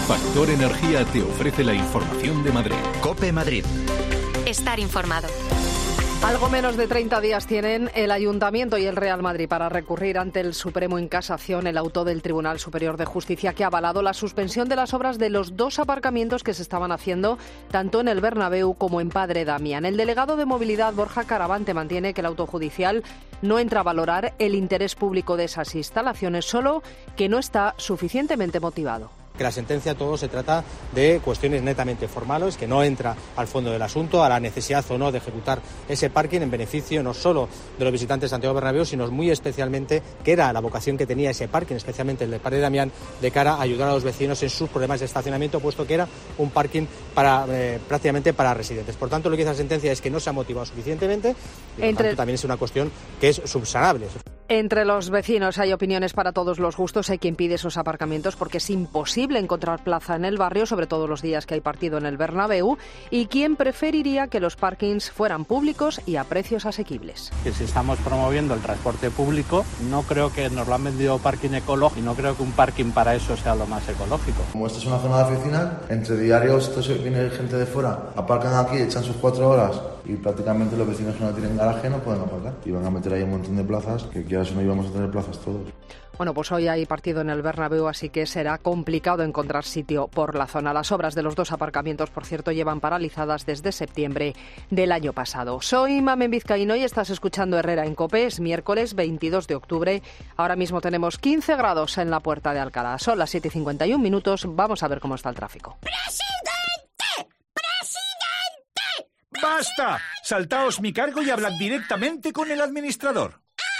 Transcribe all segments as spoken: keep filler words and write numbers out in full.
Factor Energía te ofrece la información de Madrid. COPE Madrid. Estar informado. Algo menos de treinta días tienen el Ayuntamiento y el Real Madrid para recurrir ante el Supremo en casación el auto del Tribunal Superior de Justicia que ha avalado la suspensión de las obras de los dos aparcamientos que se estaban haciendo tanto en el Bernabéu como en Padre Damián. El delegado de Movilidad, Borja Caravante, mantiene que el auto judicial no entra a valorar el interés público de esas instalaciones, solo que no está suficientemente motivado. Que la sentencia todo se trata de cuestiones netamente formales, que no entra al fondo del asunto, a la necesidad o no de ejecutar ese parking en beneficio no solo de los visitantes de Santiago Bernabéu, sino muy especialmente que era la vocación que tenía ese parking, especialmente el de Padre Damián, de cara a ayudar a los vecinos en sus problemas de estacionamiento, puesto que era un parking para eh, prácticamente para residentes. Por tanto, lo que dice la sentencia es que no se ha motivado suficientemente y por Entre... tanto también es una cuestión que es subsanable. Entre los vecinos hay opiniones para todos los gustos. Hay quien pide esos aparcamientos porque es imposible encontrar plaza en el barrio, sobre todo los días que hay partido en el Bernabéu, y quien preferiría que los parkings fueran públicos y a precios asequibles. Que si estamos promoviendo el transporte público, no creo que nos lo han vendido parking ecológico y no creo que un parking para eso sea lo más ecológico. Como esta es una zona de oficina, entre diarios entonces viene gente de fuera, aparcan aquí, echan sus cuatro horas y prácticamente los vecinos que no tienen garaje no pueden aparcar y van a meter ahí un montón de plazas que quizás no íbamos a tener plazas todos. Bueno, pues hoy hay partido en el Bernabéu, así que será complicado encontrar sitio por la zona. Las obras de los dos aparcamientos, por cierto, llevan paralizadas desde septiembre del año pasado. Soy Mamen Vizcaíno y estás escuchando Herrera en COPE. Es miércoles veintidós de octubre. Ahora mismo tenemos quince grados en la Puerta de Alcalá. Son las siete y cincuenta y un minutos. Vamos a ver cómo está el tráfico. ¡Presidente! ¡Presidente! ¡Basta! Saltaos mi cargo y hablad directamente con el administrador.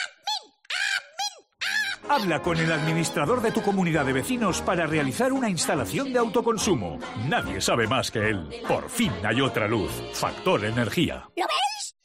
Habla con el administrador de tu comunidad de vecinos para realizar una instalación de autoconsumo. Nadie sabe más que él. Por fin hay otra luz. Factor Energía. ¿Lo veis?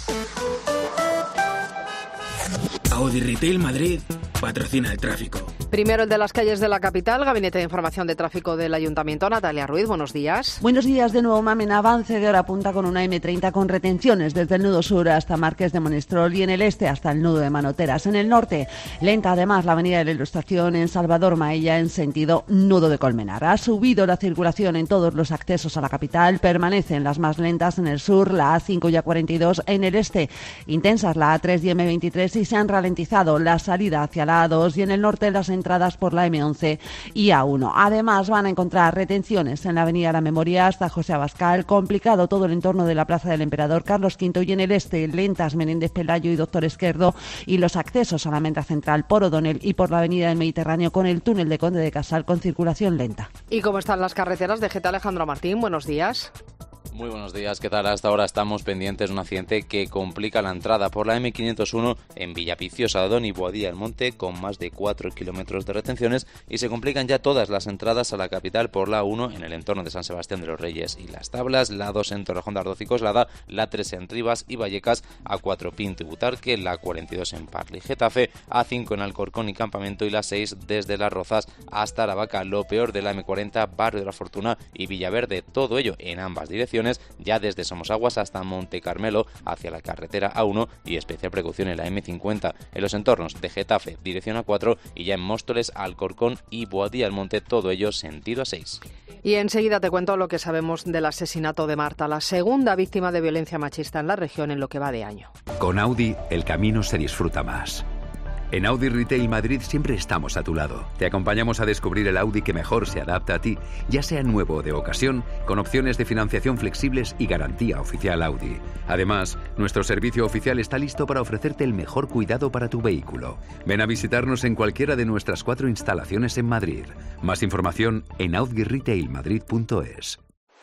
Audi Retail Madrid patrocina el tráfico. Primero el de las calles de la capital, Gabinete de Información de Tráfico del Ayuntamiento. Natalia Ruiz, buenos días. Buenos días de nuevo, Mamen. Avance de hora punta con una eme treinta con retenciones desde el nudo sur hasta Marqués de Monestrol y en el este hasta el nudo de Manoteras. En el norte, lenta además la avenida de la Ilustración en Salvador Maella en sentido nudo de Colmenar. Ha subido la circulación en todos los accesos a la capital, permanecen las más lentas en el sur, la A cinco y A cuarenta y dos en el este, intensas la A tres y eme veintitrés y se han ralentizado la salida hacia la A dos y en el norte las entradas por la eme once y A uno. Además van a encontrar retenciones en la avenida La Memoria hasta José Abascal, complicado todo el entorno de la Plaza del Emperador Carlos quinto y en el este lentas Menéndez Pelayo y Doctor Esquerdo y los accesos a la Menta Central por O'Donnell y por la avenida del Mediterráneo con el túnel de Conde de Casal con circulación lenta. ¿Y cómo están las carreteras de Geta? Alejandro Martín, buenos días. Muy buenos días, ¿qué tal? Hasta ahora estamos pendientes de un accidente que complica la entrada por la eme quinientos uno en Villaviciosa, Adón y Boadilla del Monte con más de cuatro kilómetros de retenciones y se complican ya todas las entradas a la capital por la uno en el entorno de San Sebastián de los Reyes y Las Tablas, la dos en Torrejón de Ardoz y Coslada, la tres en Rivas y Vallecas, A cuatro Pinto y Butarque, la cuarenta y dos en Parla y Getafe, A cinco en Alcorcón y Campamento y la seis desde Las Rozas hasta Aravaca. Lo peor de la eme cuarenta, Barrio de la Fortuna y Villaverde, todo ello en ambas direcciones, ya desde Somosaguas hasta Monte Carmelo hacia la carretera A uno y especial precaución en la eme cincuenta en los entornos de Getafe, dirección A cuatro y ya en Móstoles, Alcorcón y Boadilla del Monte, todo ello sentido A seis. Y enseguida te cuento lo que sabemos del asesinato de Marta, la segunda víctima de violencia machista en la región en lo que va de año. Con Audi, el camino se disfruta más. En Audi Retail Madrid siempre estamos a tu lado. Te acompañamos a descubrir el Audi que mejor se adapta a ti, ya sea nuevo o de ocasión, con opciones de financiación flexibles y garantía oficial Audi. Además, nuestro servicio oficial está listo para ofrecerte el mejor cuidado para tu vehículo. Ven a visitarnos en cualquiera de nuestras cuatro instalaciones en Madrid. Más información en audi retail madrid punto es.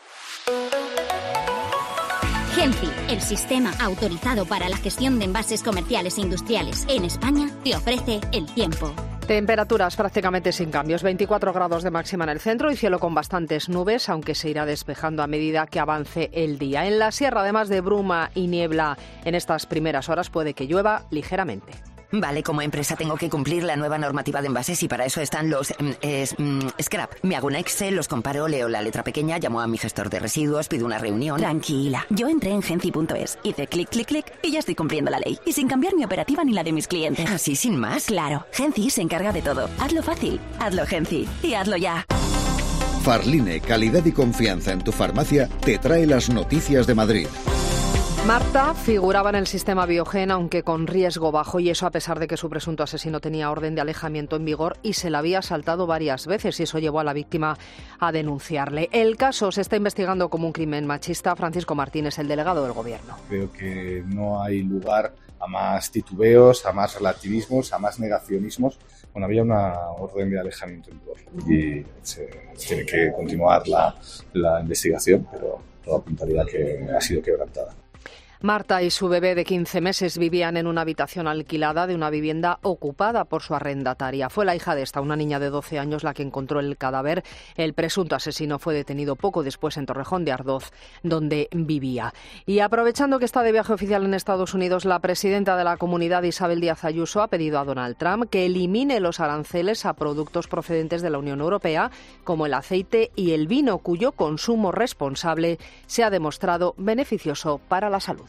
Genfi, el sistema autorizado para la gestión de envases comerciales e industriales en España, te ofrece el tiempo. Temperaturas prácticamente sin cambios, veinticuatro grados de máxima en el centro y cielo con bastantes nubes, aunque se irá despejando a medida que avance el día. En la sierra, además de bruma y niebla, en estas primeras horas puede que llueva ligeramente. Vale, como empresa tengo que cumplir la nueva normativa de envases y para eso están los eh, es, mm, scrap. Me hago un Excel, los comparo, leo la letra pequeña, llamo a mi gestor de residuos, pido una reunión. Tranquila, yo entré en genci punto es, hice clic, clic, clic y ya estoy cumpliendo la ley. Y sin cambiar mi operativa ni la de mis clientes. ¿Así sin más? Claro, Genci se encarga de todo. Hazlo fácil, hazlo Genci y hazlo ya. Farline, calidad y confianza en tu farmacia, te trae las noticias de Madrid. Marta figuraba en el sistema Biogen, aunque con riesgo bajo, y eso a pesar de que su presunto asesino tenía orden de alejamiento en vigor y se la había saltado varias veces, y eso llevó a la víctima a denunciarle. El caso se está investigando como un crimen machista. Francisco Martínez, el delegado del Gobierno. Creo que no hay lugar a más titubeos, a más relativismos, a más negacionismos. Bueno, había una orden de alejamiento en vigor y se tiene que continuar la, la investigación, pero todo apuntaría a que ha sido quebrantada. Marta y su bebé de quince meses vivían en una habitación alquilada de una vivienda ocupada por su arrendataria. Fue la hija de esta, una niña de doce años, la que encontró el cadáver. El presunto asesino fue detenido poco después en Torrejón de Ardoz, donde vivía. Y aprovechando que está de viaje oficial en Estados Unidos, la presidenta de la Comunidad, Isabel Díaz Ayuso, ha pedido a Donald Trump que elimine los aranceles a productos procedentes de la Unión Europea, como el aceite y el vino, cuyo consumo responsable se ha demostrado beneficioso para la salud.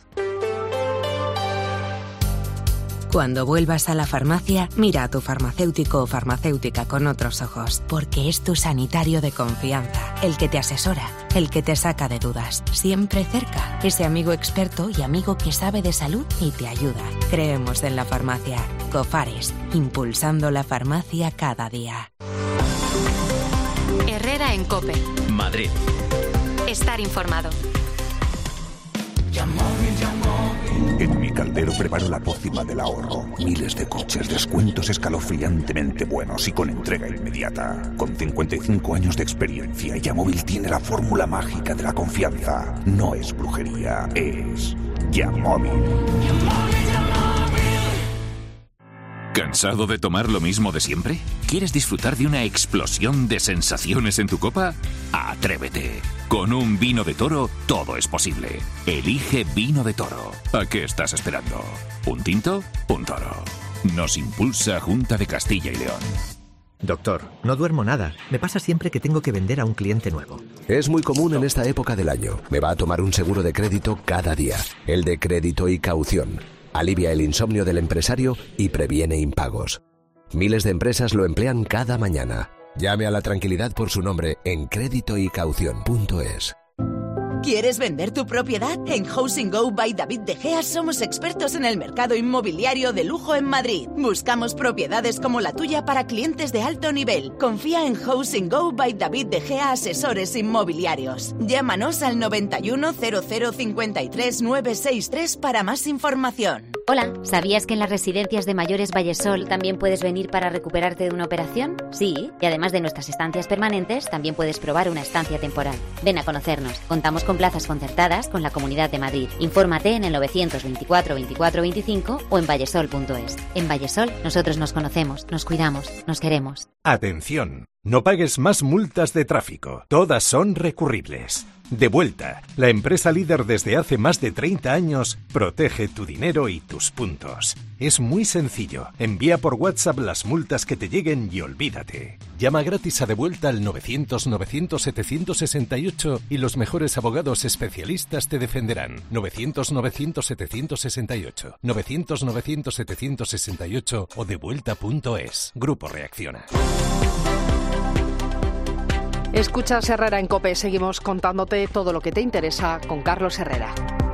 Cuando vuelvas a la farmacia, mira a tu farmacéutico o farmacéutica con otros ojos, porque es tu sanitario de confianza, el que te asesora, el que te saca de dudas, siempre cerca, ese amigo experto y amigo que sabe de salud y te ayuda. Creemos en la farmacia. Cofares, impulsando la farmacia cada día. Herrera en COPE. Madrid. Estar informado. En mi caldero preparo la pócima del ahorro. Miles de coches, descuentos escalofriantemente buenos y con entrega inmediata. Con cincuenta y cinco años de experiencia, Yamóvil tiene la fórmula mágica de la confianza. No es brujería, es Yamóvil. ¿Cansado de tomar lo mismo de siempre? ¿Quieres disfrutar de una explosión de sensaciones en tu copa? ¡Atrévete! Con un vino de Toro, todo es posible. Elige Vino de Toro. ¿A qué estás esperando? ¿Un tinto? Un Toro. Nos impulsa Junta de Castilla y León. Doctor, no duermo nada. Me pasa siempre que tengo que vender a un cliente nuevo. Es muy común en esta época del año. Me va a tomar un seguro de crédito cada día. El de crédito y caución. Alivia el insomnio del empresario y previene impagos. Miles de empresas lo emplean cada mañana. Llame a la tranquilidad por su nombre en crédito y caución punto es. ¿Quieres vender tu propiedad? En Housing Go by David De Gea somos expertos en el mercado inmobiliario de lujo en Madrid. Buscamos propiedades como la tuya para clientes de alto nivel. Confía en Housing Go by David De Gea Asesores Inmobiliarios. Llámanos al noventa y uno cero cero cincuenta y tres novecientos sesenta y tres para más información. Hola, ¿sabías que en las residencias de mayores Vallesol también puedes venir para recuperarte de una operación? Sí, y además de nuestras estancias permanentes, también puedes probar una estancia temporal. Ven a conocernos. Contamos con plazas concertadas con la Comunidad de Madrid. Infórmate en el novecientos veinticuatro veinticuatro veinticinco o en vallesol punto es. En Vallesol, nosotros nos conocemos, nos cuidamos, nos queremos. Atención, no pagues más multas de tráfico. Todas son recurribles. Devuelta, la empresa líder desde hace más de treinta años, protege tu dinero y tus puntos. Es muy sencillo. Envía por WhatsApp las multas que te lleguen y olvídate. Llama gratis a Devuelta al novecientos novecientos setecientos sesenta y ocho y los mejores abogados especialistas te defenderán. novecientos novecientos setecientos sesenta y ocho, novecientos novecientos setecientos sesenta y ocho o devuelta punto es. Grupo Reacciona. Escuchas Herrera en COPE. Seguimos contándote todo lo que te interesa con Carlos Herrera.